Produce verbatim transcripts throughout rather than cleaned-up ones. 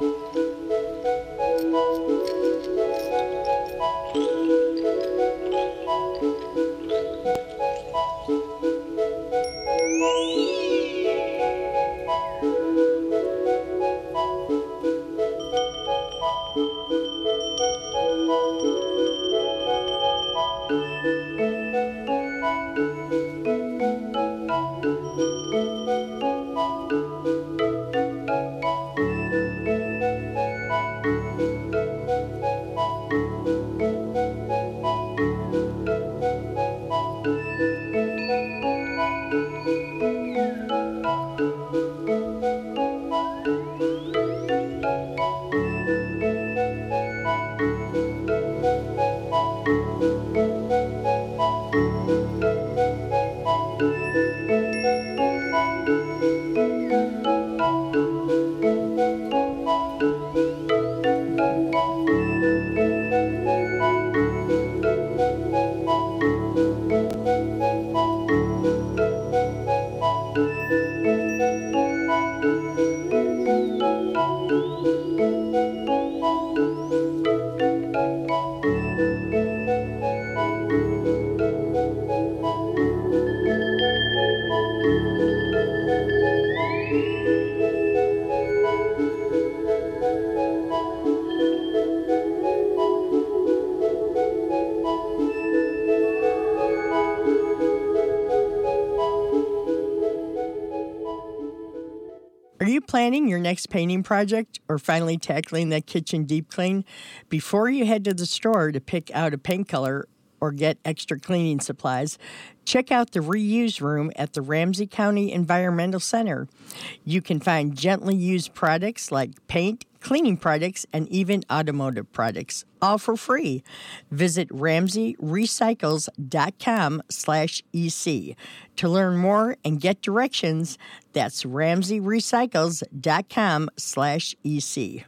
Are you planning your next painting project or finally tackling that kitchen deep clean? Before you head to the store to pick out a paint color or get extra cleaning supplies, check out the reuse room at the Ramsey County Environmental Center. You can find gently used products like paint, cleaning products, and even automotive products, all for free. Visit ramsey recycles dot com slash E C to learn more and get directions. That's ramsey recycles dot com slash E C.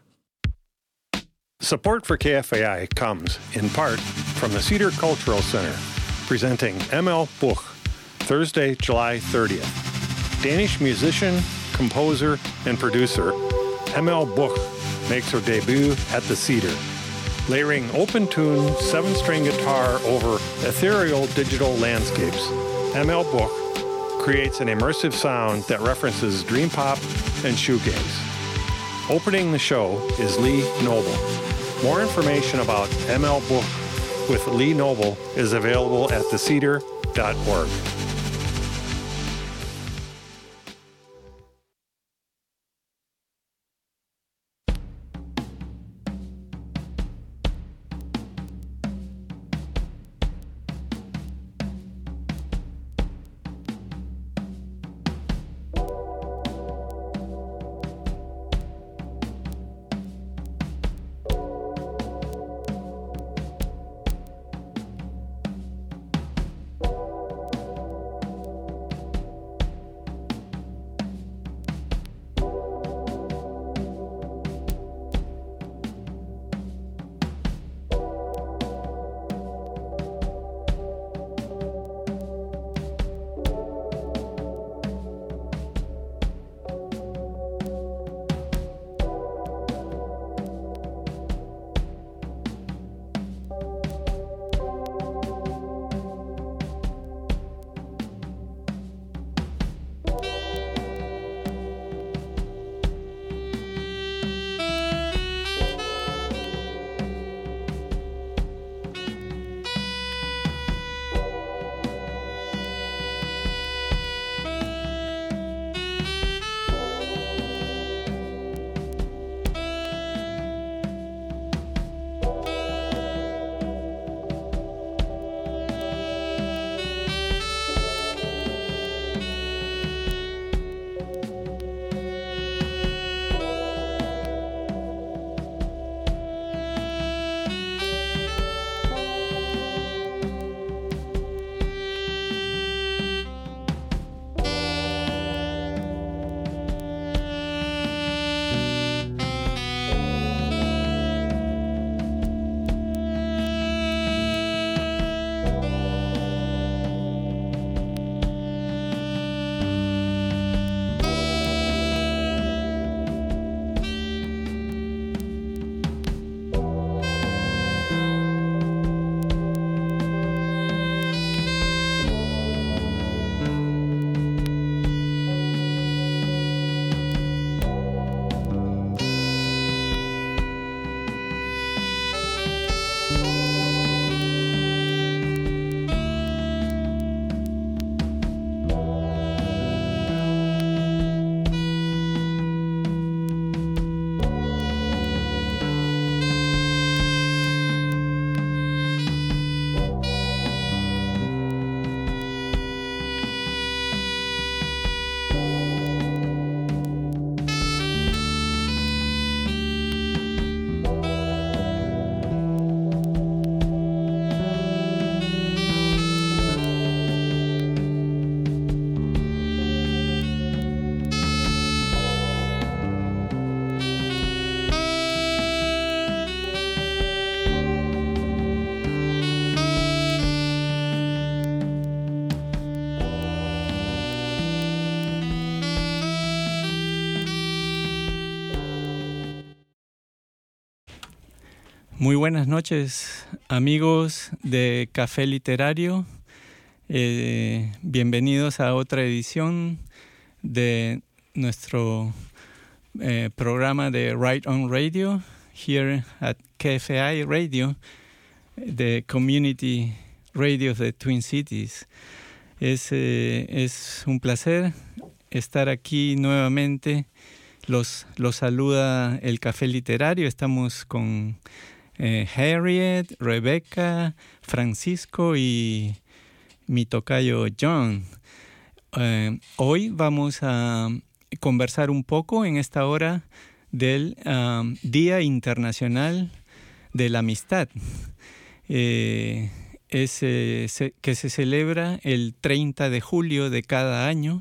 Support for K F A I comes, in part, from the Cedar Cultural Center, presenting M L Buch, Thursday, July thirtieth. Danish musician, composer, and producer, M L Buch makes her debut at the Cedar. Layering open-tune seven-string guitar over ethereal digital landscapes, M L Buch creates an immersive sound that references dream pop and shoegaze. Opening the show is Lee Noble. More information about M L Buch with Lee Noble is available at the cedar dot org. Muy buenas noches, amigos de Café Literario. Eh, bienvenidos a otra edición de nuestro eh, programa de Right On Radio, here at K F I Radio, the Community Radio de Twin Cities. Es, eh, es un placer estar aquí nuevamente. Los, los saluda el Café Literario. Estamos con Eh, Harriet, Rebecca, Francisco y mi tocayo John. Eh, hoy vamos a conversar un poco en esta hora del um, Día Internacional de la Amistad, eh, es, eh, se, que se celebra el treinta de julio de cada año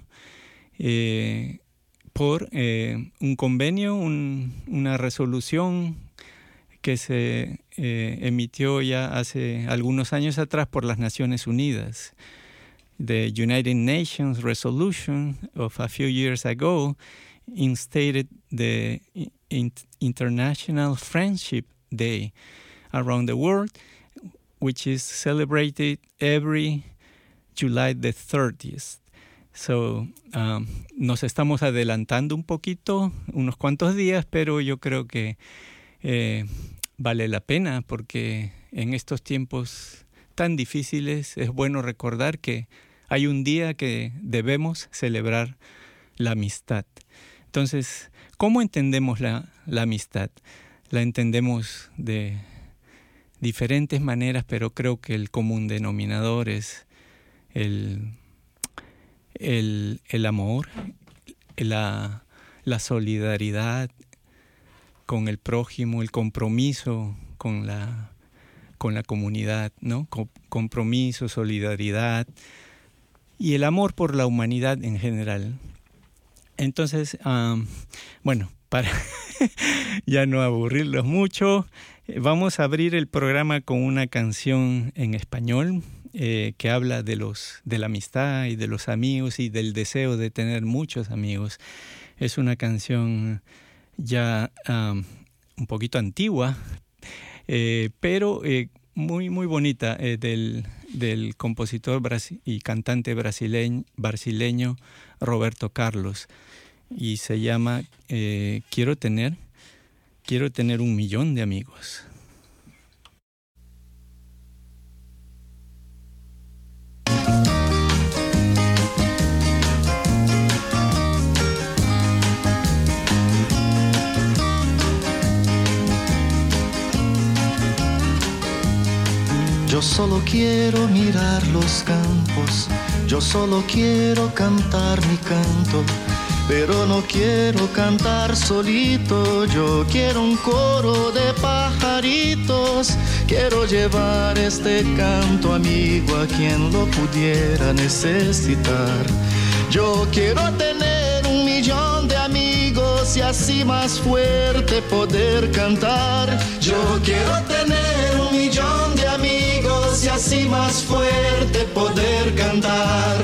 eh, por eh, un convenio, un, una resolución que se eh, emitió ya hace algunos años atrás por las Naciones Unidas. The United Nations Resolution of a few years ago instated the International Friendship Day around the world, which is celebrated every July the thirtieth. So, um, nos estamos adelantando un poquito, unos cuantos días, pero yo creo que Eh, vale la pena porque en estos tiempos tan difíciles es bueno recordar que hay un día que debemos celebrar la amistad. Entonces, ¿cómo entendemos la, la amistad? La entendemos de diferentes maneras, pero creo que el común denominador es el, el, el amor, la, la solidaridad con el prójimo, el compromiso con la, con la comunidad, ¿no? Com- compromiso, solidaridad y el amor por la humanidad en general. Entonces, um, bueno, para ya no aburrirlos mucho, vamos a abrir el programa con una canción en español eh, que habla de, los, de la amistad y de los amigos y del deseo de tener muchos amigos. Es una canción ya um, un poquito antigua, eh, pero eh, muy, muy bonita, eh, del, del compositor brasi- y cantante brasileño, brasileño Roberto Carlos, y se llama eh, Quiero tener, quiero tener un millón de amigos. Yo solo quiero mirar los campos, yo solo quiero cantar mi canto, pero no quiero cantar solito, yo quiero un coro de pajaritos, quiero llevar este canto amigo a quien lo pudiera necesitar. Yo quiero tener un millón de amigos y así más fuerte poder cantar. Yo quiero tener un millón de amigos y así más fuerte poder cantar.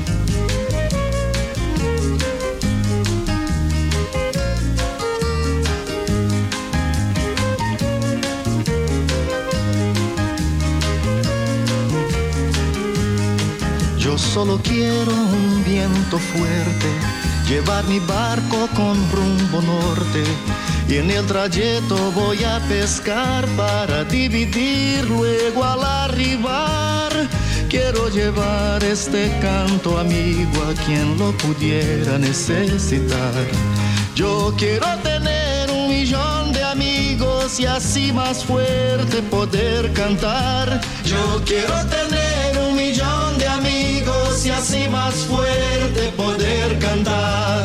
Yo solo quiero un viento fuerte, llevar mi barco con rumbo norte, y en el trayecto voy a pescar para dividir luego al arribar. Quiero llevar este canto amigo a quien lo pudiera necesitar. Yo quiero tener un millón de amigos y así más fuerte poder cantar. Yo quiero tener un millón de amigos y así más fuerte poder cantar.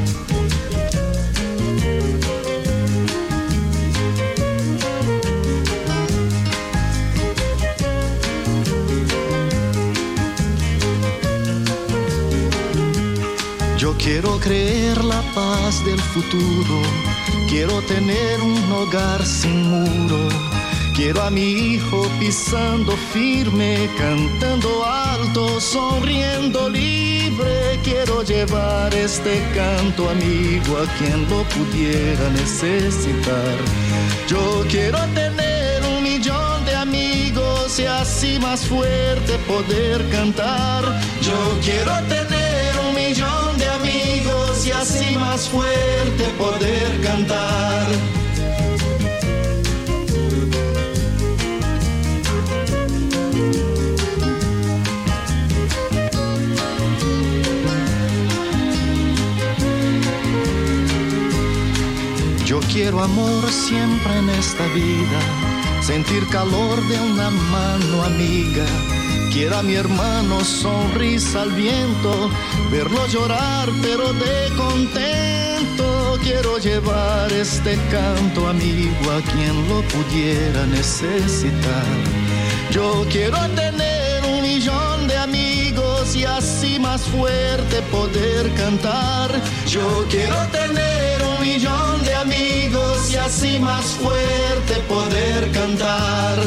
Yo quiero creer la paz del futuro, quiero tener un hogar sin muro, quiero a mi hijo pisando firme, cantando alto, sonriendo libre, quiero llevar este canto amigo a quien lo pudiera necesitar. Yo quiero tener amigos y así más fuerte poder cantar. Yo quiero tener un millón de amigos y así más fuerte poder cantar. Yo quiero amor siempre en esta vida, sentir calor de una mano amiga. Quiero a mi hermano sonrisa al viento, verlo llorar pero de contento. Quiero llevar este canto amigo a quien lo pudiera necesitar. Yo quiero tener un millón de amigos y así más fuerte poder cantar. Yo quiero tener un millón de amigos y así más fuerte poder cantar.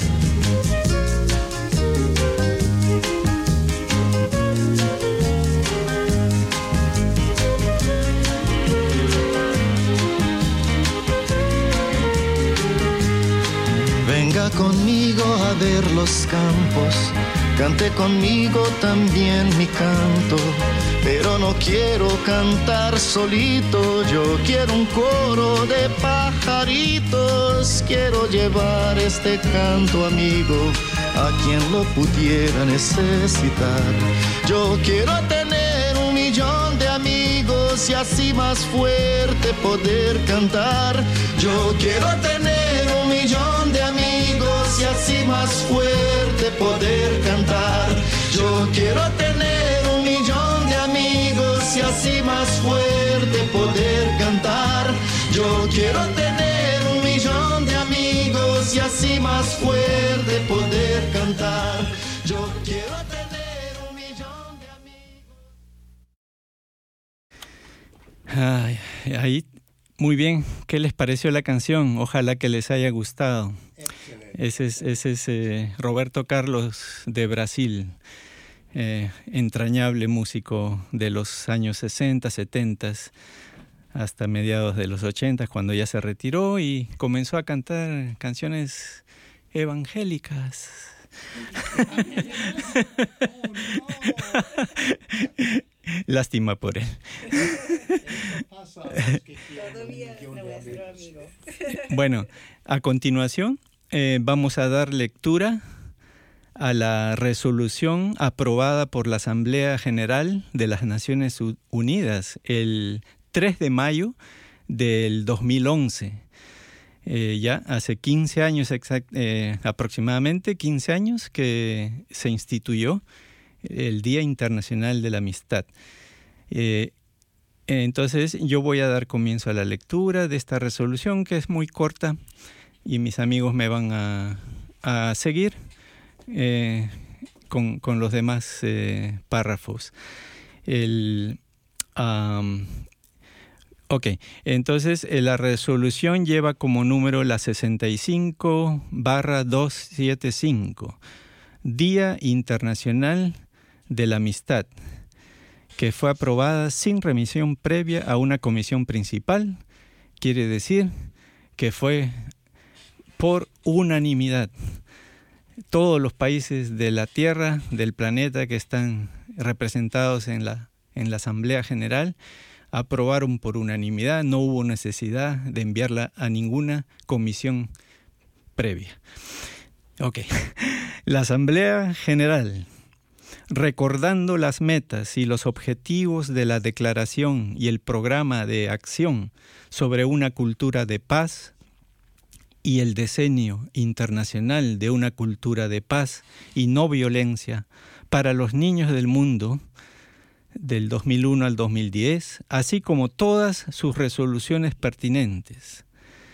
Venga conmigo a ver los campos, cante conmigo también mi canto, pero no quiero cantar solito, yo quiero un coro de pajaritos, quiero llevar este canto amigo a quien lo pudiera necesitar. Yo quiero tener un millón de amigos y así más fuerte poder cantar. Yo quiero tener un millón de amigos y así más fuerte poder cantar. Yo quiero tener un millón de amigos y así más fuerte poder cantar. Yo quiero tener un millón de amigos y así más fuerte poder cantar. Yo quiero tener un millón de amigos. Ay, ahí, muy bien. ¿Qué les pareció la canción? Ojalá que les haya gustado. Excelente. Ese es, ese es eh, Roberto Carlos de Brasil. Eh, entrañable músico de los años sesenta, setenta hasta mediados de los ochenta, cuando ya se retiró y comenzó a cantar canciones evangélicas. Lástima por él. Bueno, a continuación eh, vamos a dar lectura a la resolución aprobada por la Asamblea General de las Naciones Unidas el tres de mayo del dos mil once. Eh, ya hace quince años, exact, eh, aproximadamente quince años, que se instituyó el Día Internacional de la Amistad. Eh, entonces yo voy a dar comienzo a la lectura de esta resolución, que es muy corta, y mis amigos me van a, a seguir eh, con, con los demás eh, párrafos. El... Um, Ok, entonces eh, la resolución lleva como número la sesenta y cinco barra doscientos setenta y cinco, Día Internacional de la Amistad, que fue aprobada sin remisión previa a una comisión principal. Quiere decir que fue por unanimidad. Todos los países de la Tierra, del planeta, que están representados en la, en la Asamblea General, aprobaron por unanimidad, no hubo necesidad de enviarla a ninguna comisión previa. Ok. La Asamblea General, recordando las metas y los objetivos de la Declaración y el Programa de Acción sobre una cultura de paz y el Decenio Internacional de una cultura de paz y no violencia para los niños del mundo, del dos mil uno al dos mil diez, así como todas sus resoluciones pertinentes,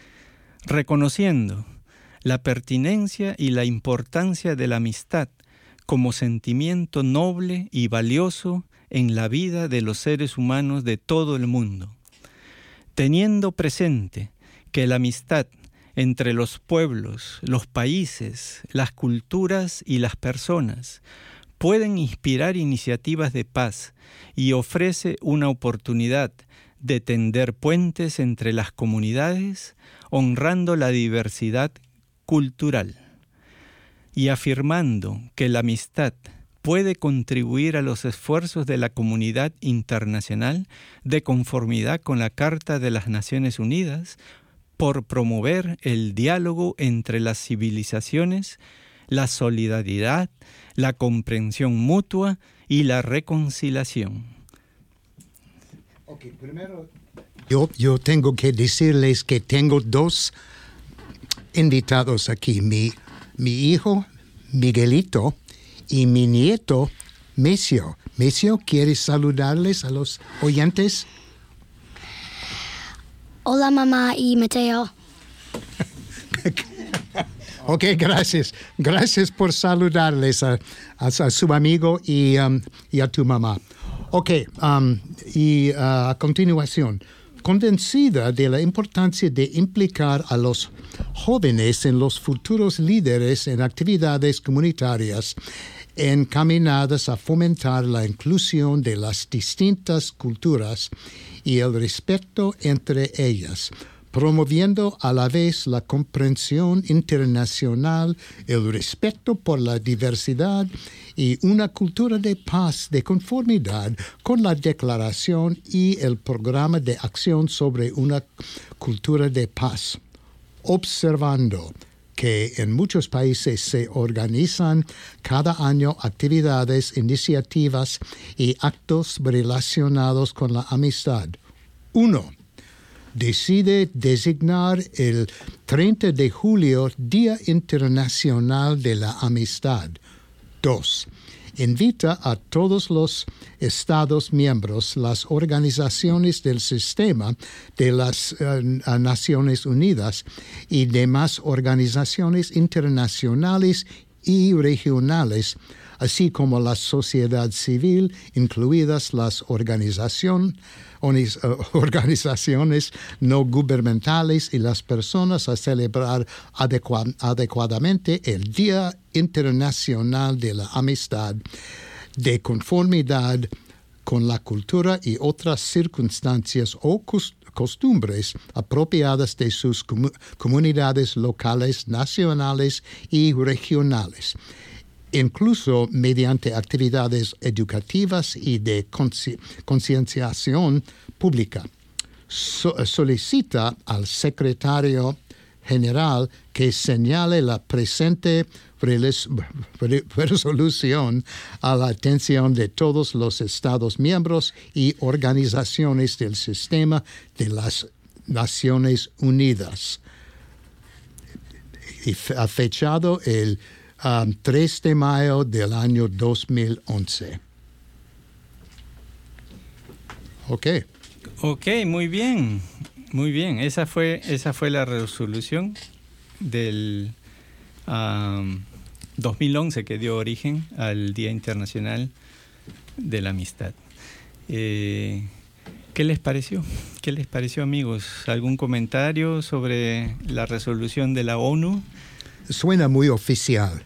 reconociendo la pertinencia y la importancia de la amistad como sentimiento noble y valioso en la vida de los seres humanos de todo el mundo, teniendo presente que la amistad entre los pueblos, los países, las culturas y las personas pueden inspirar iniciativas de paz y ofrece una oportunidad de tender puentes entre las comunidades, honrando la diversidad cultural. y afirmando que la amistad puede contribuir a los esfuerzos de la comunidad internacional de conformidad con la Carta de las Naciones Unidas por promover el diálogo entre las civilizaciones, la solidaridad, la comprensión mutua y la reconciliación. Okay, primero yo, yo tengo que decirles que tengo dos invitados aquí, mi, mi hijo Miguelito y mi nieto Mesio. Mesio, ¿quieres saludarles a los oyentes? Hola, mamá y Mateo. Ok, gracias. Gracias por saludarles a, a, a su amigo y, um, y a tu mamá. Ok, um, y uh, a continuación, convencida de la importancia de implicar a los jóvenes en los futuros líderes en actividades comunitarias encaminadas a fomentar la inclusión de las distintas culturas y el respeto entre ellas, promoviendo a la vez la comprensión internacional, el respeto por la diversidad y una cultura de paz de conformidad con la Declaración y el Programa de Acción sobre una Cultura de Paz, observando que en muchos países se organizan cada año actividades, iniciativas y actos relacionados con la amistad. Uno, decide designar el treinta de julio Día Internacional de la Amistad. Dos, invita a todos los Estados miembros, las organizaciones del sistema de las uh, Naciones Unidas y demás organizaciones internacionales y regionales, así como la sociedad civil, incluidas las organizaciones, organizaciones no gubernamentales y las personas, a celebrar adecu- adecuadamente el Día Internacional de la Amistad, de conformidad con la cultura y otras circunstancias o costumbres apropiadas de sus comu- comunidades locales, nacionales y regionales, incluso mediante actividades educativas y de consci- concienciación pública. So- solicita al secretario general que señale la presente res- resolución a la atención de todos los Estados miembros y organizaciones del sistema de las Naciones Unidas. Y fe- fechado el Um, tres de mayo del año dos mil once. Ok. Ok, muy bien, muy bien. Esa fue, esa fue la resolución del um, dos mil once que dio origen al Día Internacional de la Amistad. Eh, ¿Qué les pareció? ¿Qué les pareció, amigos? ¿Algún comentario sobre la resolución de la ONU? Suena muy oficial.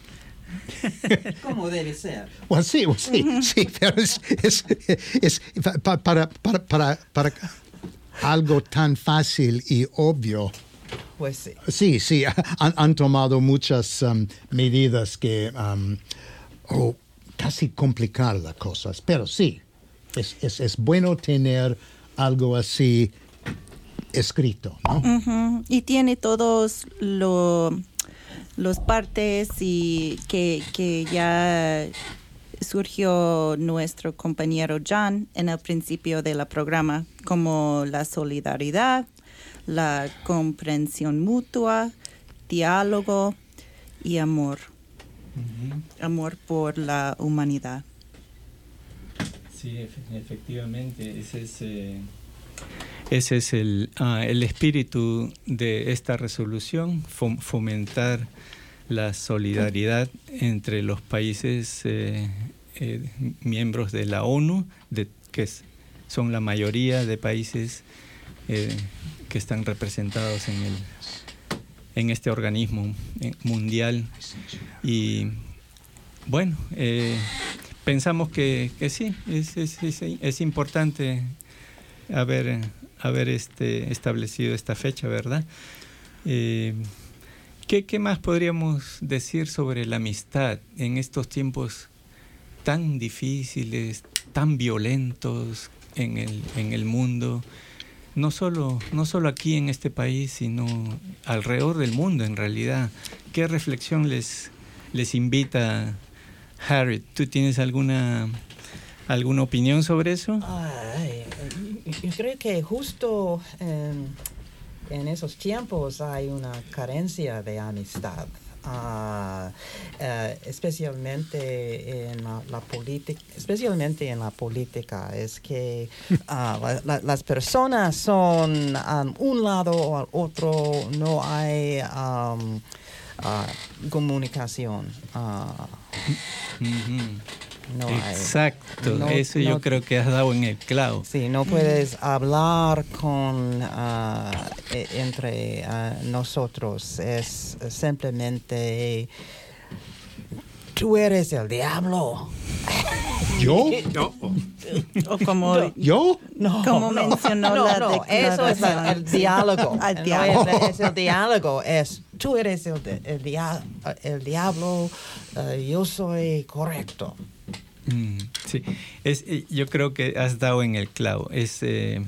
Como debe ser. Well, sí, well, sí, sí, pero es, es, es pa, para, para, para, para algo tan fácil y obvio. Pues sí. Sí, sí, han, han tomado muchas um, medidas que um, oh, casi complicar las cosas, pero sí, es, es, es bueno tener algo así escrito, ¿no? Uh-huh. Y tiene todos los los partes y que, que ya surgió nuestro compañero John en el principio del programa, como la solidaridad, la comprensión mutua, diálogo y amor. Uh-huh. Amor por la humanidad. Sí, efectivamente, ese es, eh, ese es el, uh, el espíritu de esta resolución, fom- fomentar la solidaridad entre los países eh, eh, miembros de la ONU, de, que es, son la mayoría de países eh, que están representados en, el, en este organismo mundial. Y bueno, eh, pensamos que, que sí, es, es, es, es importante haber, haber este, establecido esta fecha, ¿verdad? Eh, ¿qué, ¿qué más podríamos decir sobre la amistad en estos tiempos tan difíciles, tan violentos en el, en el mundo? No solo, no solo aquí en este país, sino alrededor del mundo en realidad. ¿Qué reflexión les, les invita, Harriet? ¿Tú tienes alguna, alguna opinión sobre eso? Ay, yo creo que justo en, en esos tiempos hay una carencia de amistad. Uh, uh, especialmente en la, la política, especialmente en la política, es que uh, la, la, las personas son um, un lado o al otro, no hay um, uh, comunicación. Uh, mm-hmm. No Exacto, hay, no, eso no, yo creo que has dado en el clavo. Sí, no puedes hablar con uh, entre uh, nosotros, es simplemente tú eres el diablo. ¿Yo? No. O como, ¿Yo? No, como no, mencionó no, la no, eso es declaración. el, el diálogo. Al No diálogo. es, es el diálogo, es tú eres el, el, dia, el diablo, uh, yo soy correcto. Mm, sí, es, yo creo que has dado en el clavo. Es, eh,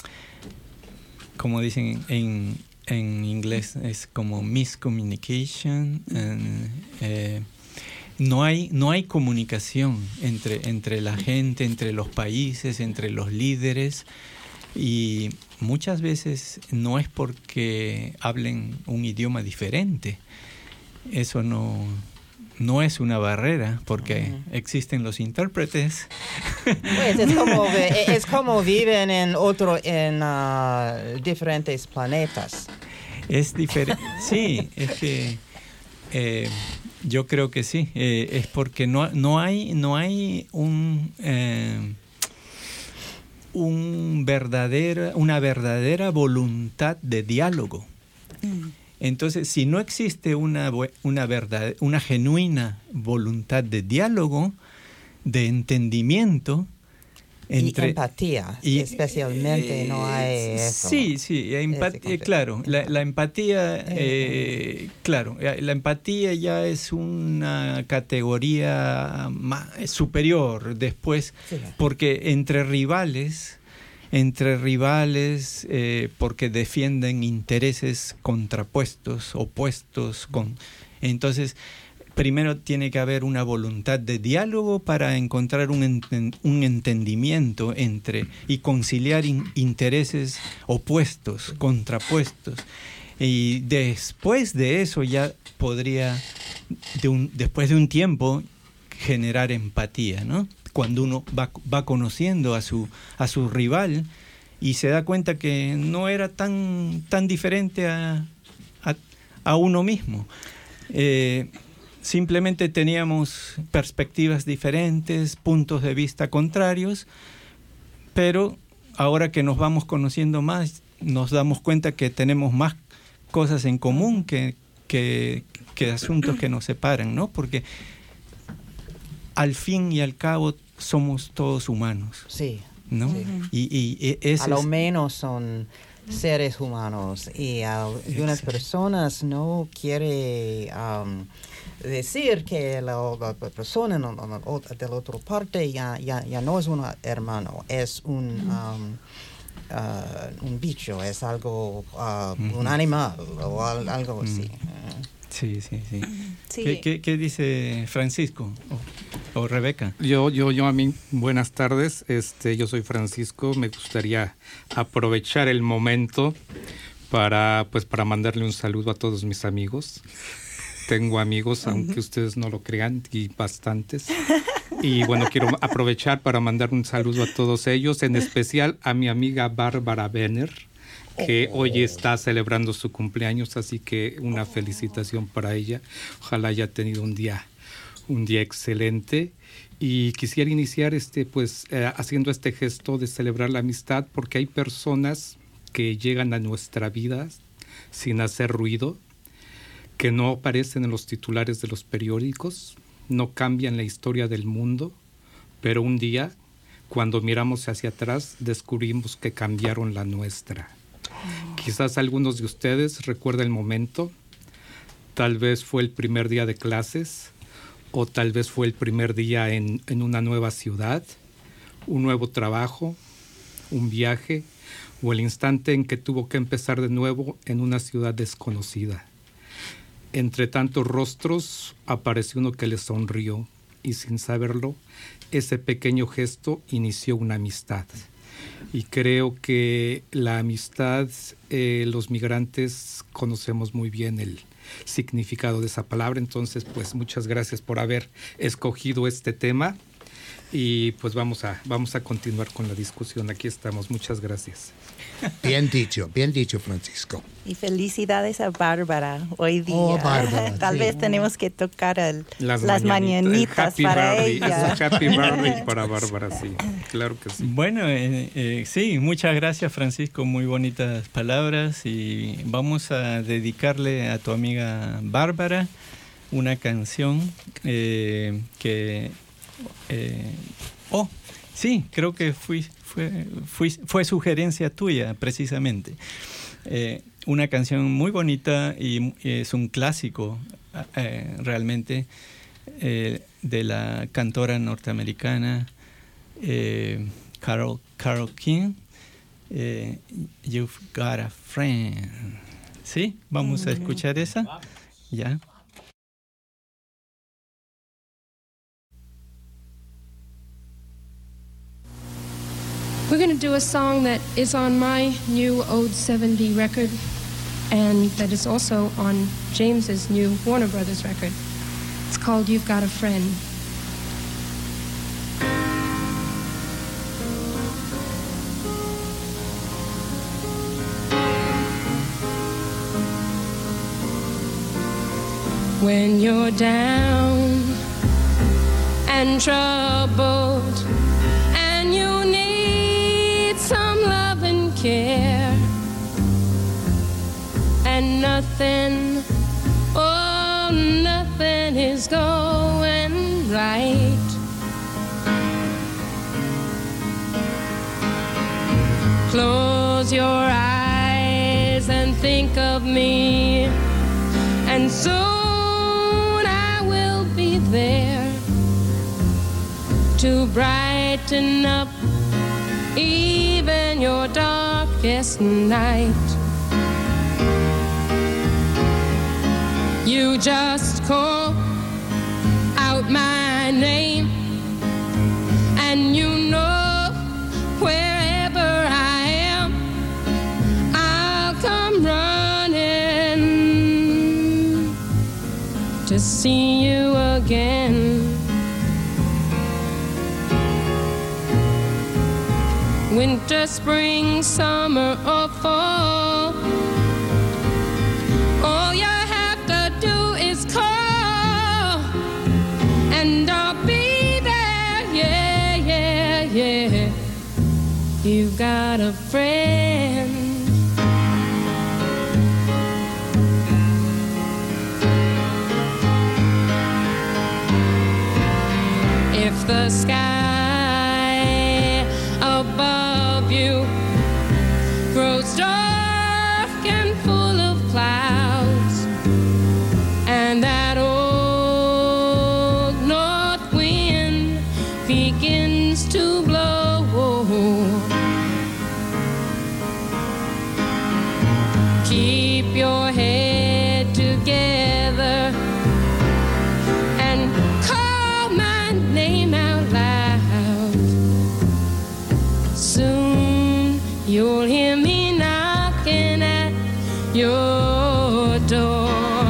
como dicen en, en inglés, es como miscommunication. And, eh, no hay, no hay comunicación entre, entre la gente, entre los países, entre los líderes. Y muchas veces no es porque hablen un idioma diferente. Eso no... No es una barrera, porque uh-huh. existen los intérpretes. Pues es como, es como viven en otro, en uh, diferentes planetas. Es diferente. Sí, es que eh, yo creo que sí. Eh, es porque no, no hay, no hay un, eh, un verdadera, una verdadera voluntad de diálogo. Mm. Entonces, si no existe una, una, verdad, una genuina voluntad de diálogo, de entendimiento... Entre, y empatía, y, especialmente eh, no hay eso. Sí, sí, empatía, claro, la, la empatía, eh, claro, la empatía ya es una categoría más superior después, sí. Porque entre rivales... entre rivales eh, porque defienden intereses contrapuestos, opuestos. Con, entonces, primero tiene que haber una voluntad de diálogo para encontrar un, enten, un entendimiento entre y conciliar in, intereses opuestos, contrapuestos. Y después de eso ya podría, de un, después de un tiempo, generar empatía, ¿no? Cuando uno va, va conociendo a su, a su rival y se da cuenta que no era tan, tan diferente a, a, a uno mismo. Eh, simplemente teníamos perspectivas diferentes, puntos de vista contrarios, pero ahora que nos vamos conociendo más, nos damos cuenta que tenemos más cosas en común que, que, que asuntos que nos separan, ¿no? Porque al fin y al cabo somos todos humanos. Sí. ¿No? Sí. Y, y, y ese a lo es... menos son seres humanos y algunas Exacto. personas no quieren um, decir que la, la persona no, no, no, de la otra parte ya, ya, ya no es un hermano, es un, um, uh, un bicho, es algo, uh, uh-huh. un animal o algo así. Uh-huh. Sí, sí, sí. sí. ¿Qué, qué, qué dice Francisco o, o Rebeca? Yo, yo, yo a mí, buenas tardes. Este, yo soy Francisco. Me gustaría aprovechar el momento para, pues, para mandarle un saludo a todos mis amigos. Tengo amigos, aunque ustedes no lo crean, y bastantes. Y bueno, quiero aprovechar para mandar un saludo a todos ellos, en especial a mi amiga Bárbara Benner, que oh. hoy está celebrando su cumpleaños, así que una felicitación para ella. Ojalá haya tenido un día, un día excelente. Y quisiera iniciar este, pues, eh, haciendo este gesto de celebrar la amistad, porque hay personas que llegan a nuestra vida sin hacer ruido, que no aparecen en los titulares de los periódicos, no cambian la historia del mundo, pero un día, cuando miramos hacia atrás, descubrimos que cambiaron la nuestra. Quizás algunos de ustedes recuerden el momento tal vez fue el primer día de clases, o tal vez fue el primer día en, en una nueva ciudad, un nuevo trabajo, un viaje, o el instante en que tuvo que empezar de nuevo en una ciudad desconocida. Entre tantos rostros apareció uno que le sonrió, y sin saberlo, ese pequeño gesto inició una amistad. Y creo que la amistad, eh, los migrantes conocemos muy bien el significado de esa palabra. Entonces, pues muchas gracias por haber escogido este tema. Y pues vamos a, vamos a continuar con la discusión. Aquí estamos. Muchas gracias. Bien dicho, bien dicho, Francisco. Y felicidades a Bárbara hoy día. Oh, Bárbara, Tal sí. vez tenemos que tocar el, Las, las mañanitas happy para birthday, ella. Happy birthday para Bárbara, sí. Claro que sí. Bueno, eh, eh, sí, muchas gracias, Francisco. Muy bonitas palabras. Y vamos a dedicarle a tu amiga Bárbara una canción eh, que... Eh, oh, sí, creo que fui, fue, fui, fue sugerencia tuya, precisamente. Eh, una canción muy bonita y es un clásico, eh, realmente, eh, de la cantora norteamericana eh, Carole, Carole King, eh, You've Got a Friend. ¿Sí? Vamos a escuchar esa. Ya. We're going to do a song that is on my new Ode seventy record and that is also on James's new Warner Brothers record. It's called You've Got a Friend. When you're down and troubled and you need some love and care, and nothing, oh, nothing is going right, close your eyes and think of me, and soon I will be there to brighten up even your darkest night. You just call out my name, and you know wherever I am, I'll come running to see you again. Winter, spring, summer, or fall, all you have to do is call, and I'll be there, yeah, yeah, yeah. You've got a friend. If the sky above you grows dark and full of clouds, and that old north wind begins to blow, keep your head together and call my name out loud. Soon you'll hear me knocking at your door.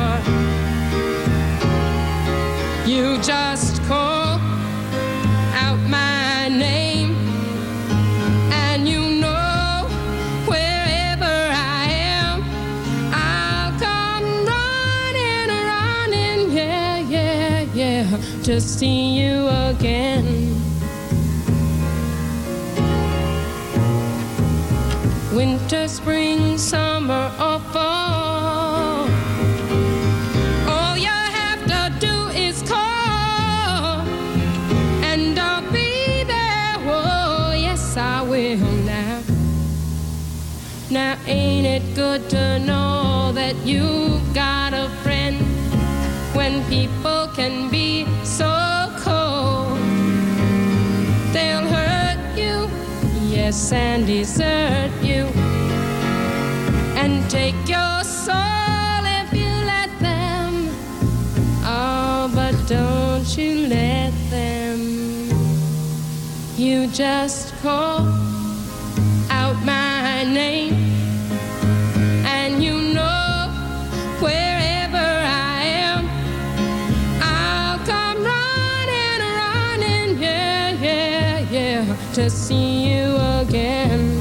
You just call out my name, and you know wherever I am, I'll come running, running, yeah, yeah, yeah, to see you again. Winter, spring, summer, or fall, all you have to do is call, and I'll be there, oh, yes I will now. Now ain't it good to know that you've got a friend? people can be so cold. They'll hurt you, yes, and desert you, and take your soul if you let them. Oh, but don't you let them. You just call out my name, and you know wherever I am, I'll come running, running, yeah, yeah, yeah, to see you again.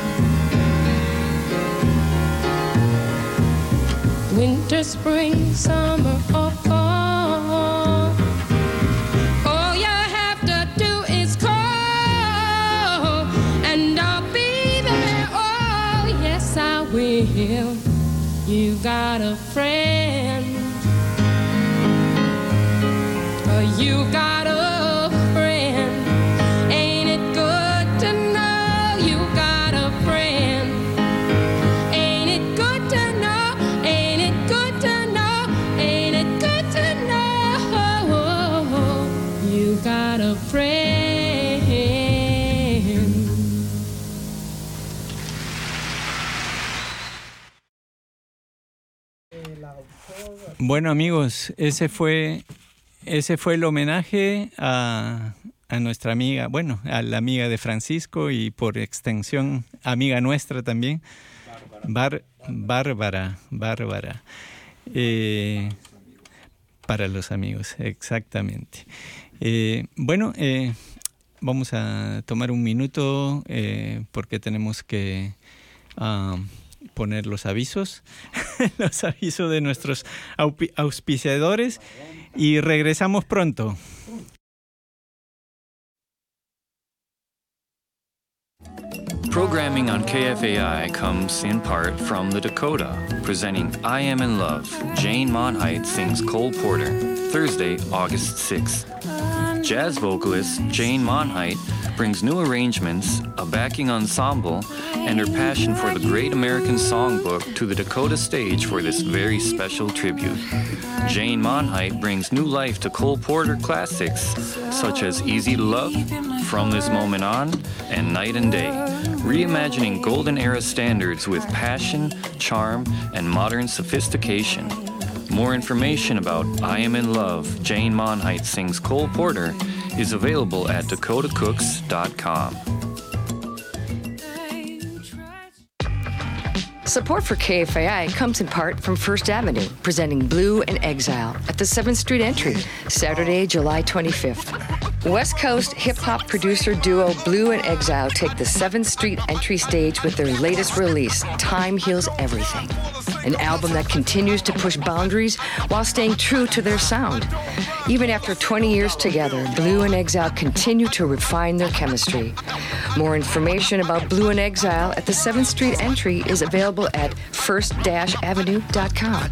Winter, spring, summer, or fall, all you have to do is call, and I'll be there. Oh, yes, I will. You got a friend. Oh, you got a friend. Ain't it good to know you got a friend? Ain't it good to know? Ain't it good to know? Ain't it good to know you got a friend? Bueno, amigos, ese fue ese fue el homenaje a, a nuestra amiga, bueno, a la amiga de Francisco y por extensión amiga nuestra también, Bar, Bárbara, Bárbara, eh, para los amigos, exactamente. Eh, bueno, eh, vamos a tomar un minuto eh, porque tenemos que uh, poner los avisos, los avisos de nuestros auspiciadores y regresamos pronto. Programming on K F A I comes in part from the Dakota, presenting I Am in Love. Jane Monheit sings Cole Porter, Thursday, August sixth. Jazz vocalist Jane Monheit brings new arrangements, a backing ensemble, and her passion for the great American songbook to the Dakota stage for this very special tribute. Jane Monheit brings new life to Cole Porter classics such as Easy to Love, From This Moment On, and Night and Day, reimagining golden era standards with passion, charm, and modern sophistication. More information about I Am in Love, Jane Monheit Sings Cole Porter is available at dakota cooks dot com. Support for K F A I comes in part from First Avenue, presenting Blue and Exile at the seventh Street Entry, Saturday, July twenty-fifth. West Coast hip-hop producer duo Blue and Exile take the seventh Street Entry stage with their latest release, Time Heals Everything, an album that continues to push boundaries while staying true to their sound. Even after twenty years together, Blue and Exile continue to refine their chemistry. More information about Blue and Exile at the seventh Street Entry is available at first avenue dot com.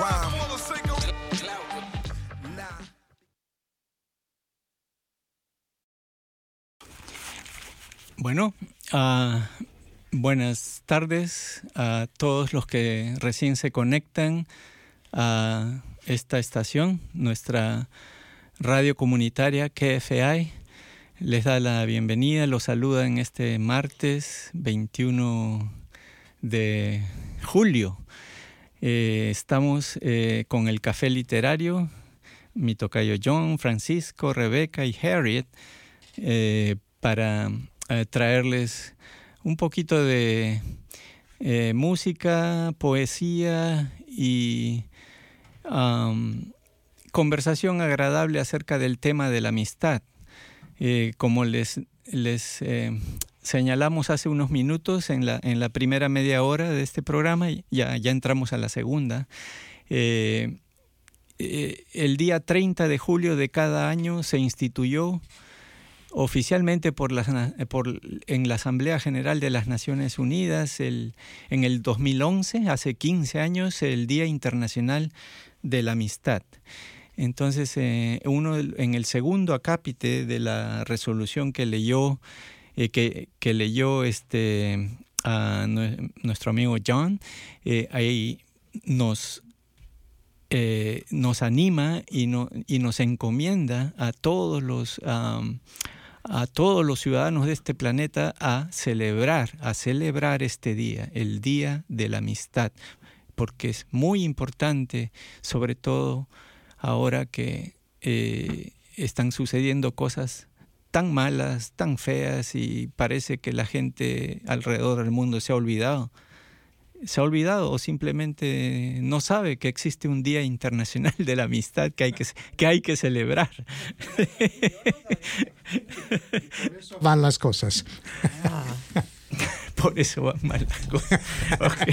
Bueno, uh, buenas tardes a todos los que recién se conectan a esta estación, nuestra radio comunitaria K F A I. Les da la bienvenida, los saluda en este martes veintiuno de julio. Eh, estamos eh, con el Café Literario, mi tocayo John, Francisco, Rebeca y Harriet, eh, para eh, traerles un poquito de eh, música, poesía y um, conversación agradable acerca del tema de la amistad. Eh, como les, les eh, señalamos hace unos minutos en la, en la primera media hora de este programa, ya, ya entramos a la segunda. Eh, eh, el día treinta de julio de cada año se instituyó oficialmente por la, por, en la Asamblea General de las Naciones Unidas el, en el dos mil once, hace quince años, el Día Internacional de la Amistad. Entonces, eh, uno en el segundo acápite de la resolución que leyó, eh, que, que leyó este, a nuestro amigo John, eh, ahí nos eh, nos anima y, no, y nos encomienda a todos los um, a todos los ciudadanos de este planeta a celebrar, a celebrar este día, el Día de la Amistad, porque es muy importante, sobre todo ahora que eh, están sucediendo cosas tan malas, tan feas, y parece que la gente alrededor del mundo se ha olvidado. Se ha olvidado o simplemente no sabe que existe un Día Internacional de la Amistad que hay que, que, hay que celebrar. Por eso van las cosas. Ah. Por eso van mal las cosas. Okay.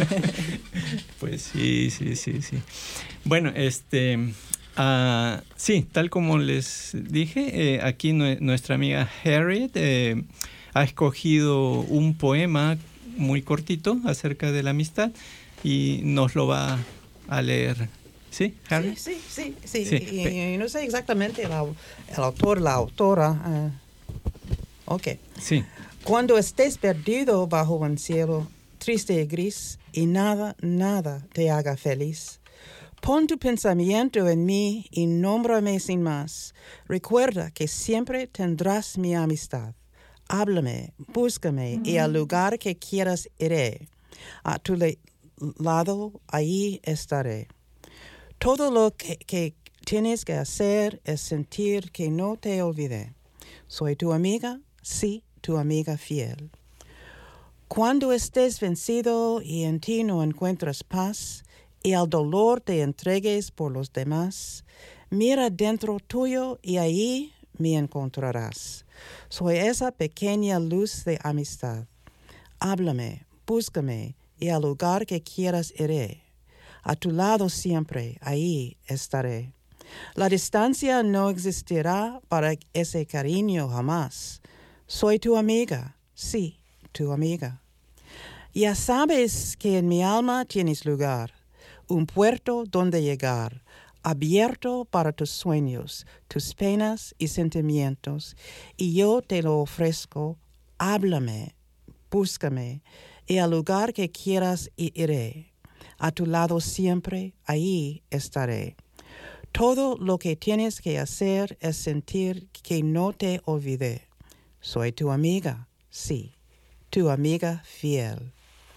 Pues sí, sí, sí, sí. Bueno, este... Uh, sí, tal como les dije, eh, aquí no, nuestra amiga Harriet eh, ha escogido un poema muy cortito acerca de la amistad y nos lo va a leer. ¿Sí, Harriet? Sí, sí, sí. sí. sí. Y, y no sé exactamente el, el autor, la autora. Uh, ok. Sí. Cuando estés perdido bajo un cielo triste y gris y nada, nada te haga feliz, pon tu pensamiento en mí y nómbrame sin más. Recuerda que siempre tendrás mi amistad. Háblame, búscame y al lugar que quieras iré. A tu le- lado allí estaré. Todo lo que, que tienes que hacer es sentir que no te olvidé. Soy tu amiga, sí, tu amiga fiel. Cuando estés vencido y en ti no encuentras paz, y al dolor te entregues por los demás, mira dentro tuyo y allí me encontrarás. Soy esa pequeña luz de amistad. Háblame, búscame y al lugar que quieras iré. A tu lado siempre, ahí estaré. La distancia no existirá para ese cariño jamás. Soy tu amiga, sí, tu amiga. Ya sabes que en mi alma tienes lugar, un puerto donde llegar, abierto para tus sueños, tus penas y sentimientos, y yo te lo ofrezco. Háblame, búscame, y al lugar que quieras iré. A tu lado siempre, ahí estaré. Todo lo que tienes que hacer es sentir que no te olvidé. Soy tu amiga, sí, tu amiga fiel.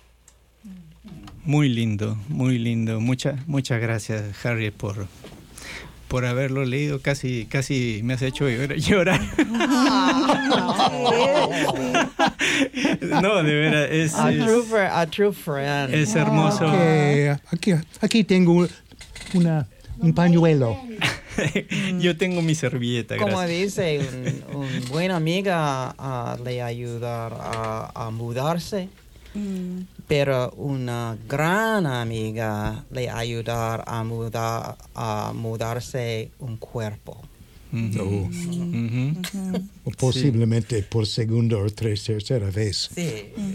Muy lindo, muy lindo. Muchas, muchas gracias, Harriet, por, por haberlo leído. Casi, casi me has hecho llorar. No, de veras, es, a, es, true friend, a true friend. Es hermoso. Okay. Aquí, aquí tengo una, un pañuelo. Yo tengo mi servilleta, Como gracias. dice, un, un buena amiga uh, le ayuda a, a mudarse. Mm. Pero una gran amiga le ayudar a mudar a mudarse un cuerpo. Uh-huh. Oh. Uh-huh. Uh-huh. O posiblemente sí. Por segunda o tercera vez. Sí.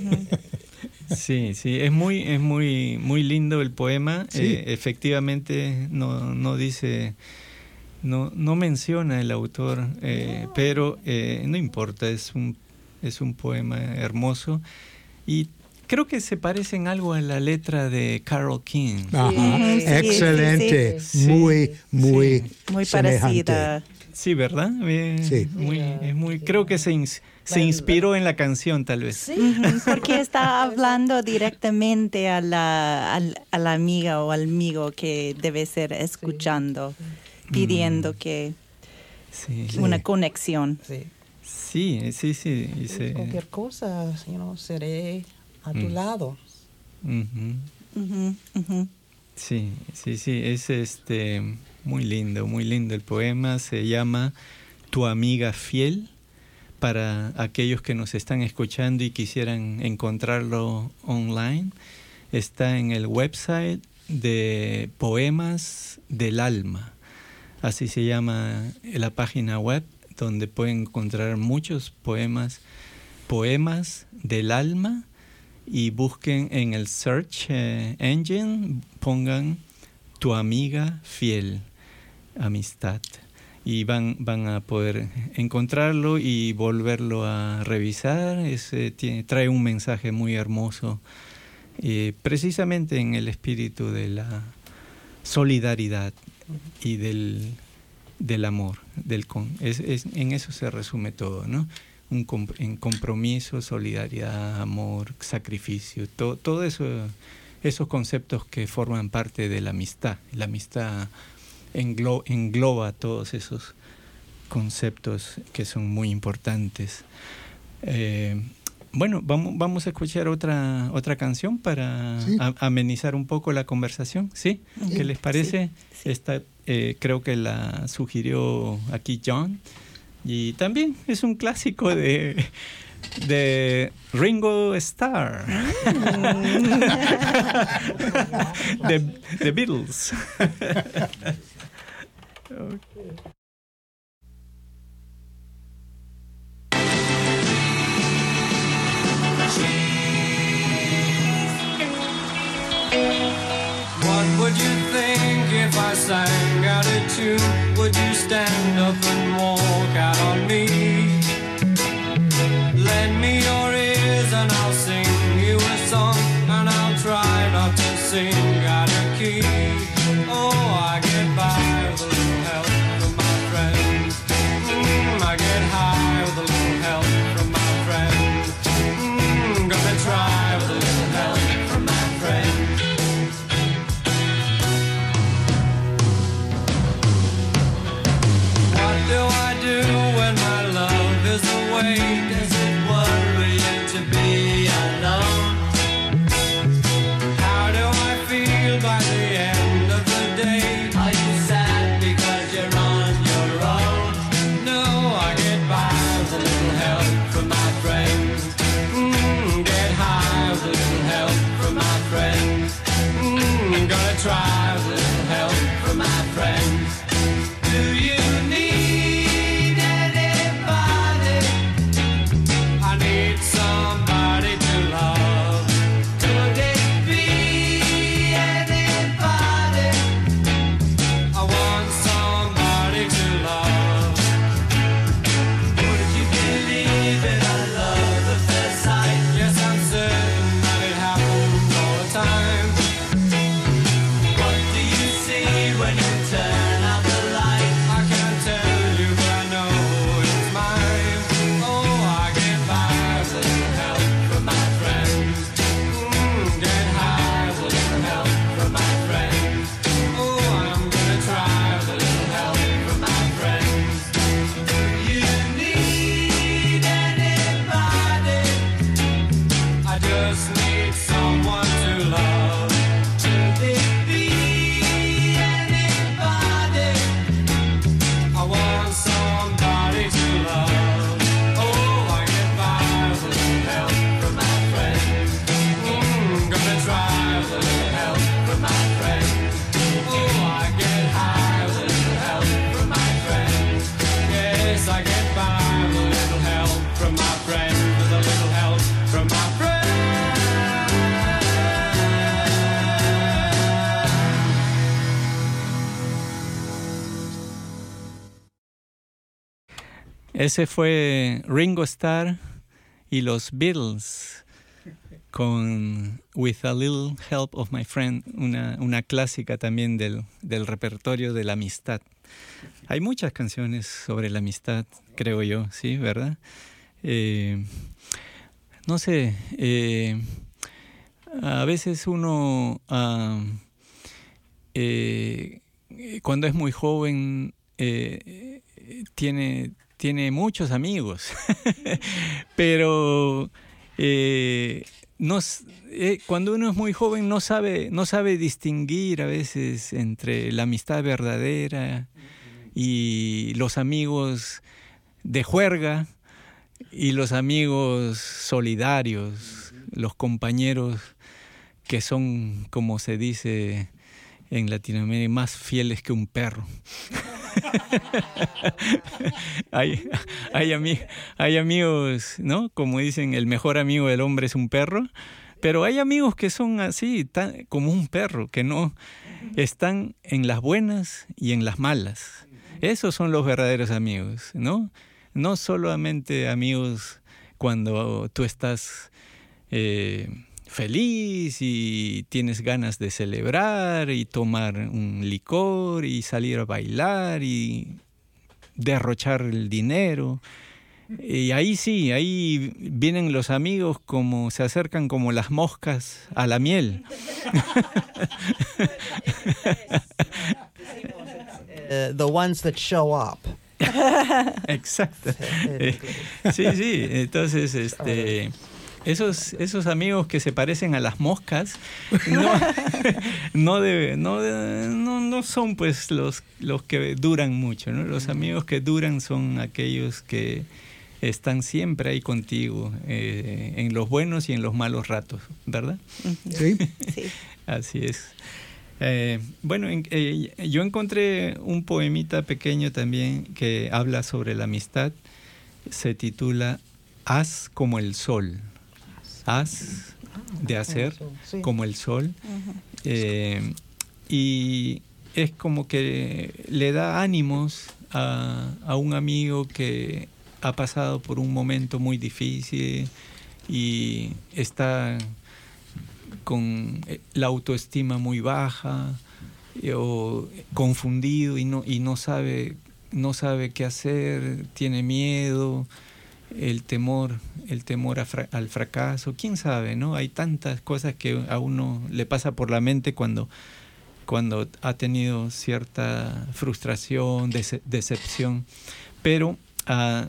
Uh-huh. Sí, sí, es muy, es muy, muy lindo el poema. Sí. Eh, efectivamente, no, no dice, no, no menciona el autor, eh, pero eh, no importa, es un, es un poema hermoso y creo que se parece en algo a la letra de Carole King. Ajá. Sí, excelente, sí, sí. muy, muy, sí. muy parecida. Sí, ¿verdad? Bien, sí. Muy, es muy, creo que se, ins, se inspiró en la canción, tal vez. Sí. Uh-huh, porque está hablando directamente a la, a, a la amiga o al amigo que debe ser escuchando, sí. pidiendo mm. que sí. una conexión. Sí, sí, sí. sí, sí se... Cualquier cosa, you know, seré a tu mm. lado. Uh-huh. Uh-huh, uh-huh. Sí, sí, sí, es este muy lindo, muy lindo el poema. Se llama Tu amiga fiel. Para aquellos que nos están escuchando y quisieran encontrarlo online, está en el website de Poemas del Alma. Así se llama la página web, donde pueden encontrar muchos poemas, Poemas del Alma. Y busquen en el search eh, engine, pongan Tu amiga fiel, amistad. Y van, van a poder encontrarlo y volverlo a revisar. Es, eh, tiene, trae un mensaje muy hermoso, eh, precisamente en el espíritu de la, solidaridad y del, del amor. Del con, es, es, en eso se resume todo, ¿no? Un comp- en compromiso, solidaridad, amor, sacrificio, to, todo eso, esos conceptos que forman parte de la amistad. La amistad englo, engloba todos esos conceptos que son muy importantes. Eh, bueno, vamos, vamos a escuchar otra otra canción para ¿sí? a, amenizar un poco la conversación, ¿sí? ¿Sí? ¿Qué les parece? Sí, sí. Esta eh, creo que la sugirió aquí John, y también es un clásico de de Ringo Starr, de The Beatles. Okay. What would you think if I sang out of tune? Would you stand up and walk out on me? Lend me your ears and I'll sing you a song, and I'll try not to sing out of key. Oh, I get by with a little help from my friends. Mm, I get high with a little help from my friends. Mm, gonna try with a little help from my friends. What do I do when my love is away? Does it worry you to be alone? How do I feel by the end of the day? Are you sad because you're on your own? No, I get by with a little help from my friends. Mm, get high with a little help from my friends. Mm, gonna try with a little help from my friends. Do you need anybody? I need somebody to love. Could it be anybody? I want somebody to love. Would you believe it? I love at first sight. Yes, I'm certain that it happens all the time. What do you see when you turn out the light? I can't tell you, but I know it's mine. Oh, I get by with a little help from my friends. Mm, get high with a little help from my friends. Oh, I'm gonna try with a little help from my friends. Do you need anybody? I just need someone to love. Could it be anybody? I want somebody to love. Oh, I get by with a little help from my friends. Mm, gonna try with a little help from my friends. Oh, I get high with a little help from my friends. Yes, I get by with a little help from my friends. With a little help from my friends. Ese fue Ringo Starr y los Beatles con With a Little Help of My Friend, una, una clásica también del, del repertorio de la amistad. Hay muchas canciones sobre la amistad, creo yo, sí, ¿verdad? Eh, no sé, eh, a veces uno, uh, eh, cuando es muy joven, eh, tiene... tiene muchos amigos, pero eh, no, eh, cuando uno es muy joven no sabe, no sabe distinguir a veces entre la amistad verdadera y los amigos de juerga y los amigos solidarios, los compañeros que son, como se dice en Latinoamérica, más fieles que un perro. hay, hay, ami- hay amigos, ¿no? Como dicen, el mejor amigo del hombre es un perro, pero hay amigos que son así, tan, como un perro, que no están en las buenas y en las malas. Esos son los verdaderos amigos, ¿no? No solamente amigos cuando tú estás eh, feliz y tienes ganas de celebrar y tomar un licor y salir a bailar y derrochar el dinero. Y ahí sí, ahí vienen los amigos como se acercan como las moscas a la miel. Uh, the ones that show up. Exacto. Eh, sí, sí. Entonces, este, esos, esos amigos que se parecen a las moscas no, no, debe, no, no, no son pues los, los que duran mucho, ¿no? Los amigos que duran son aquellos que están siempre ahí contigo, eh, en los buenos y en los malos ratos, ¿verdad? Sí. Sí. Así es. Eh, bueno, en, eh, yo encontré un poemita pequeño también que habla sobre la amistad. Se titula Haz como el sol. Haz de hacer como el sol. Eh, y es como que le da ánimos a, a un amigo que ha pasado por un momento muy difícil y está con la autoestima muy baja o confundido y no y no sabe no sabe qué hacer, tiene miedo, el temor el temor a fra- al fracaso, quién sabe, ¿no? Hay tantas cosas que a uno le pasa por la mente cuando cuando ha tenido cierta frustración, dece- decepción, pero uh,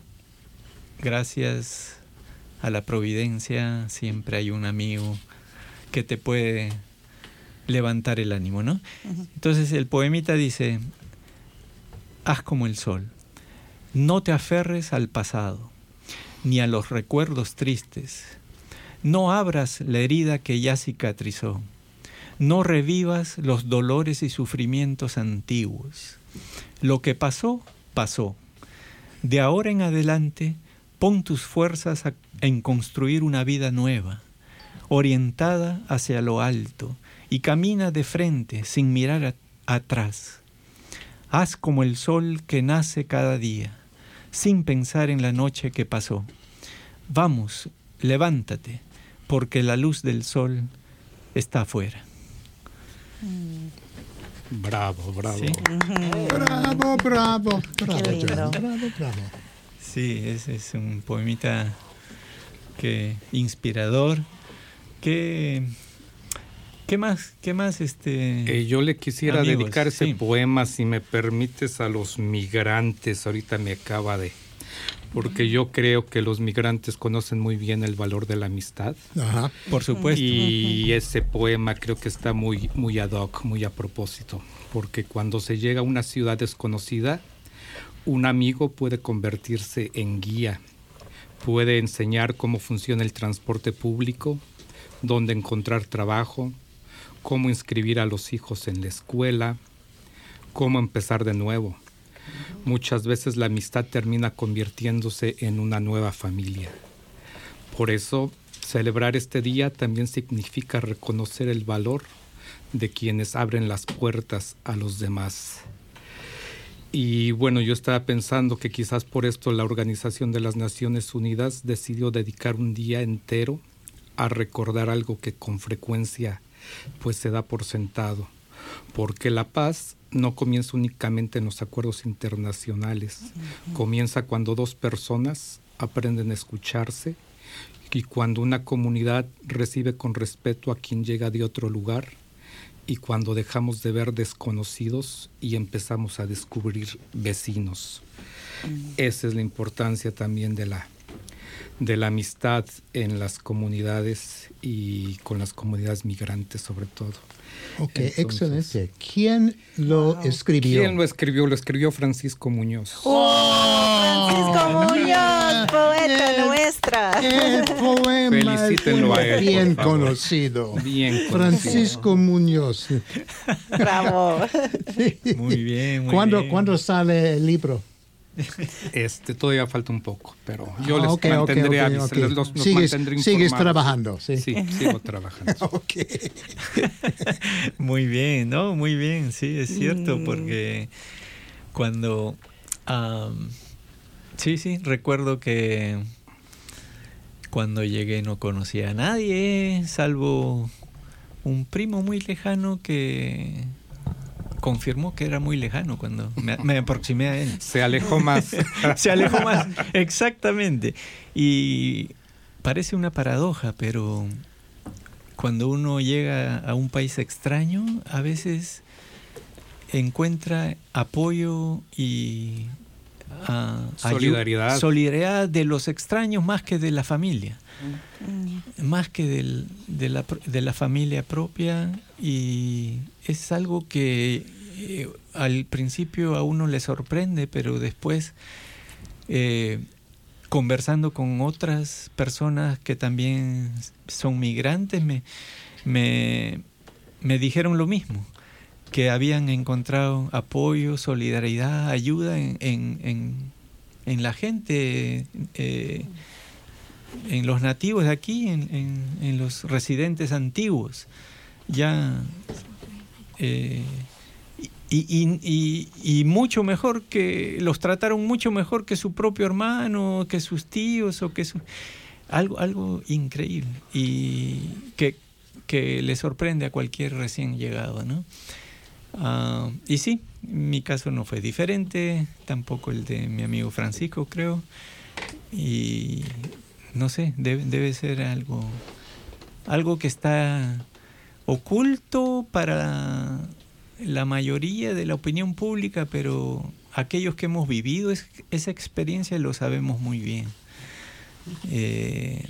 gracias a la providencia siempre hay un amigo que te puede levantar el ánimo, ¿no? Uh-huh. Entonces el poemita dice: haz como el sol, no te aferres al pasado, ni a los recuerdos tristes, no abras la herida que ya cicatrizó, no revivas los dolores y sufrimientos antiguos. Lo que pasó, pasó. De ahora en adelante, pon tus fuerzas a, en construir una vida nueva, orientada hacia lo alto, y camina de frente sin mirar a, atrás. Haz como el sol que nace cada día, sin pensar en la noche que pasó. Vamos, levántate, porque la luz del sol está afuera. Bravo, bravo. ¿Sí? Bravo, bravo, bravo, Qué lindo. bravo, bravo. Sí, ese es un poemita que inspirador. ¿Qué, qué más? ¿Qué más este? Eh, yo le quisiera amigos, dedicar ese sí. poema, si me permites, a los migrantes. Ahorita me acaba de... Porque yo creo que los migrantes conocen muy bien el valor de la amistad. Ajá. Por supuesto. Y ese poema creo que está muy, muy ad hoc, muy a propósito. Porque cuando se llega a una ciudad desconocida, un amigo puede convertirse en guía. Puede enseñar cómo funciona el transporte público, dónde encontrar trabajo, cómo inscribir a los hijos en la escuela, cómo empezar de nuevo. Muchas veces la amistad termina convirtiéndose en una nueva familia. Por eso, celebrar este día también significa reconocer el valor de quienes abren las puertas a los demás. Y bueno, yo estaba pensando que quizás por esto la Organización de las Naciones Unidas decidió dedicar un día entero a recordar algo que con frecuencia pues se da por sentado, porque la paz no comienza únicamente en los acuerdos internacionales, uh-huh. Comienza cuando dos personas aprenden a escucharse y cuando una comunidad recibe con respeto a quien llega de otro lugar y cuando dejamos de ver desconocidos y empezamos a descubrir vecinos. Uh-huh. Esa es la importancia también de la de la amistad en las comunidades y con las comunidades migrantes sobre todo. Ok, Entonces, excelente. ¿Quién lo wow. escribió? ¿Quién lo escribió? Lo escribió Francisco Muñoz. ¡Oh! Francisco Muñoz, poeta el, nuestra. El poema Felicítenlo a él, bien por favor. conocido. Bien conocido. Francisco Muñoz. Bravo. Sí. Muy bien, muy ¿Cuándo, bien. ¿Cuándo sale el libro? Este todavía falta un poco, pero yo Ah, les okay, mantendré okay, okay, avis- okay. les- los, los Sigues, mantendré sigues informados. trabajando, sí. Sí, sigo trabajando. Okay. Muy bien, ¿no? Muy bien, sí, es cierto, Mm. porque cuando... Um, sí, sí, recuerdo que Cuando llegué no conocía a nadie, salvo un primo muy lejano que confirmó que era muy lejano cuando me, me aproximé a él. Se alejó más. Se alejó más, exactamente. Y parece una paradoja, pero cuando uno llega a un país extraño, a veces encuentra apoyo y uh, solidaridad. Ayuda, solidaridad de los extraños más que de la familia. Mm. Más que del, de, la, de la familia propia, y es algo que eh, al principio a uno le sorprende, pero después eh, conversando con otras personas que también son migrantes me, me, me dijeron lo mismo, que habían encontrado apoyo, solidaridad, ayuda en, en, en, en la gente, eh, en los nativos de aquí, en, en, en los residentes antiguos. Ya eh, y, y, y, y mucho mejor, que los trataron mucho mejor que su propio hermano, que sus tíos, o que su, algo, algo increíble, y que, que le sorprende a cualquier recién llegado, ¿no? Uh, y sí, mi caso no fue diferente, tampoco el de mi amigo Francisco, creo, y no sé, debe, debe ser algo, algo que está oculto para la mayoría de la opinión pública, pero aquellos que hemos vivido es, esa experiencia lo sabemos muy bien. Eh,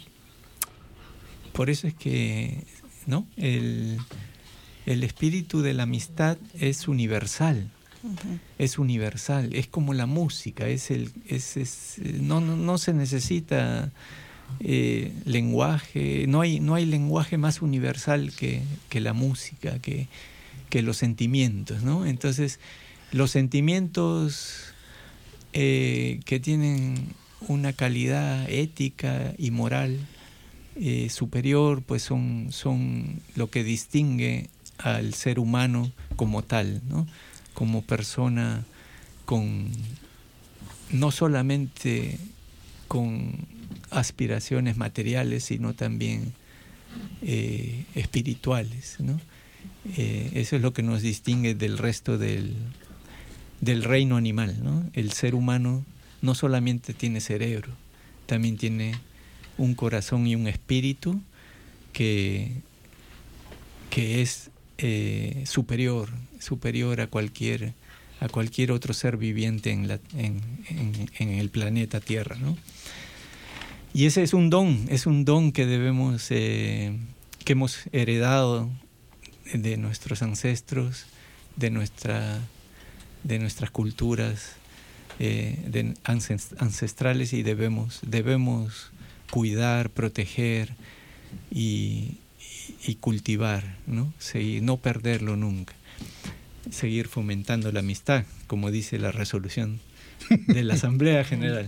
por eso es que, ¿no? El, el espíritu de la amistad es universal. Uh-huh. Es universal, es como la música, es el, es, es, no, no, no se necesita eh, lenguaje, no hay, no hay lenguaje más universal que, que la música, que, que los sentimientos, ¿no? Entonces, los sentimientos eh, que tienen una calidad ética y moral eh, superior, pues son, son lo que distingue al ser humano como tal, ¿no? Como persona con, no solamente con aspiraciones materiales, sino también eh, espirituales, ¿no? Eh, eso es lo que nos distingue del resto del, del reino animal, ¿no? El ser humano no solamente tiene cerebro, también tiene un corazón y un espíritu que, que es eh, superior, superior a cualquier, a cualquier otro ser viviente en, la, en, en, en el planeta Tierra, ¿no? Y ese es un don, es un don que debemos, eh, que hemos heredado de nuestros ancestros, de nuestra, de nuestras culturas eh, de ancestrales, y debemos, debemos cuidar, proteger y, y, y cultivar, ¿no? Seguir, no perderlo nunca. Seguir fomentando la amistad, como dice la resolución de la Asamblea General.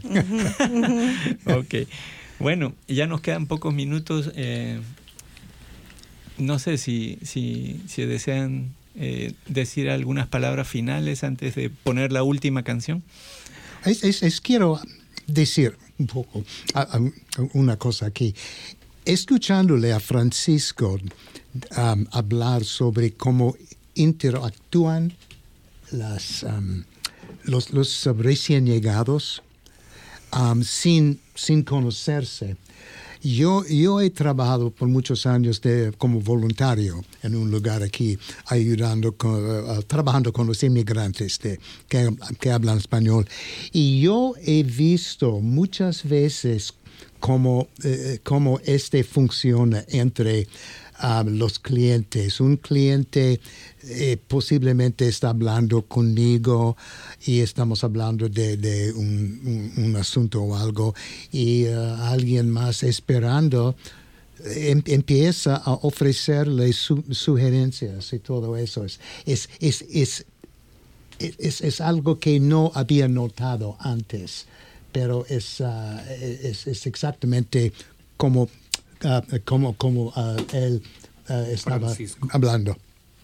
Ok. Bueno, ya nos quedan pocos minutos. Eh, no sé si, si, si desean eh, decir algunas palabras finales antes de poner la última canción. Es, es, es quiero decir un poco a, a, una cosa aquí. Escuchándole a Francisco um, hablar sobre cómo interactúan las, um, los, los recién llegados um, sin, sin conocerse. Yo, yo he trabajado por muchos años de, como voluntario en un lugar aquí, ayudando, con, uh, trabajando con los inmigrantes de, que, que hablan español. Y yo he visto muchas veces cómo, eh, cómo este funciona entre Um, los clientes. Un cliente eh, posiblemente está hablando conmigo y estamos hablando de, de un, un, un asunto o algo, y uh, alguien más esperando em, empieza a ofrecerle su, sugerencias y todo eso. Es, es, es, es, es, es algo que no había notado antes, pero es, uh, es, es exactamente como Uh, como, como uh, él uh, estaba Francisco. Hablando.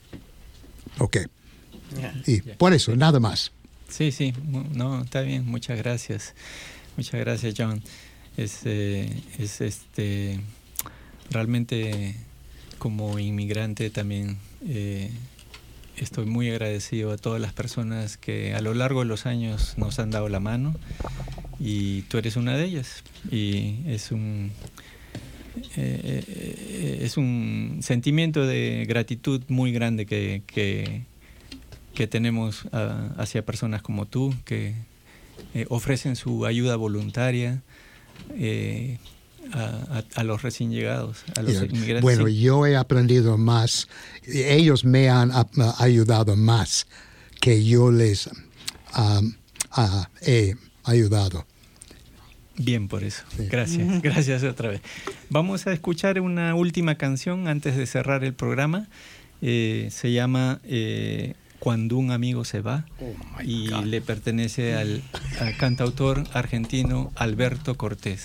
Ok. Yeah, y yeah. Por eso, nada más. Sí, sí. No, está bien. Muchas gracias. Muchas gracias, John. es, eh, es este, realmente como inmigrante también eh, estoy muy agradecido a todas las personas que a lo largo de los años nos han dado la mano, y tú eres una de ellas, y es un eh, eh, es un sentimiento de gratitud muy grande que, que, que tenemos a, hacia personas como tú que eh, ofrecen su ayuda voluntaria eh, A, a, a los recién llegados, a los inmigrantes. Bueno, sí. yo he aprendido más, ellos me han uh, ayudado más que yo les um, uh, he ayudado. Bien por eso, sí. Gracias, gracias otra vez. Vamos a escuchar una última canción antes de cerrar el programa, eh, se llama eh, Cuando un amigo se va, oh y God. Le pertenece al, al cantautor argentino Alberto Cortés.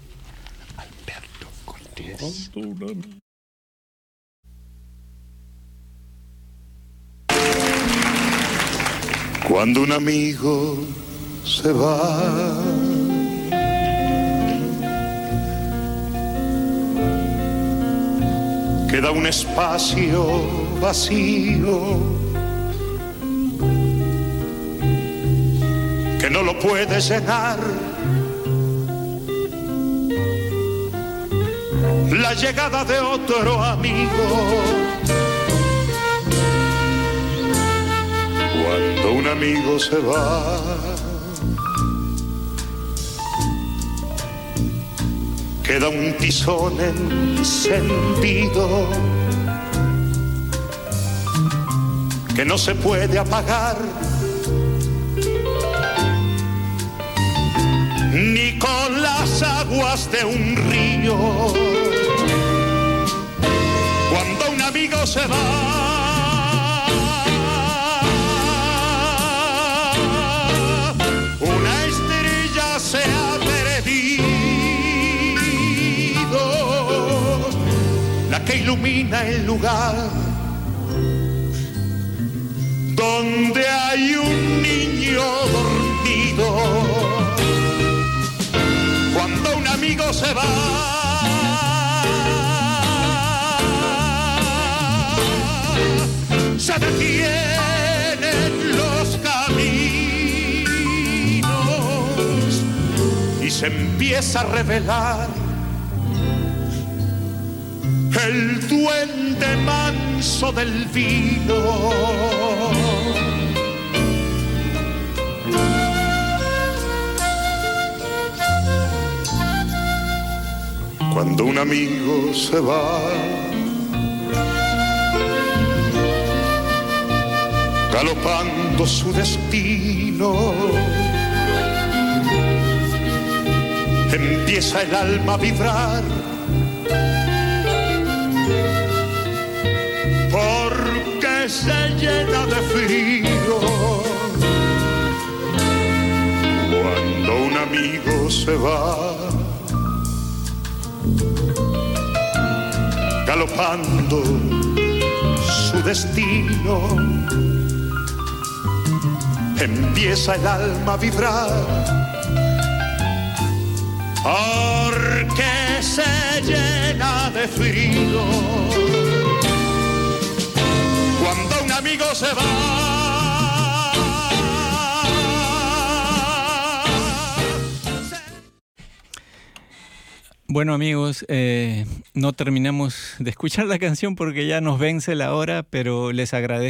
Cuando un amigo se va, queda un espacio vacío que no lo puedes llenar. La llegada de otro amigo. Cuando un amigo se va, queda un tizón encendido que no se puede apagar ni con las aguas de un río. Cuando un amigo se va, una estrella se ha perdido, la que ilumina el lugar donde hay un niño dormido. Cuando un amigo se va, se detienen los caminos y se empieza a revelar el duende manso del vino. Cuando un amigo se va, galopando su destino, empieza el alma a vibrar, porque se llena de frío. Cuando un amigo se va, galopando su destino, empieza el alma a vibrar, porque se llena de frío. Cuando un amigo se va, bueno amigos, eh, no terminamos de escuchar la canción porque ya nos vence la hora, pero les agradezco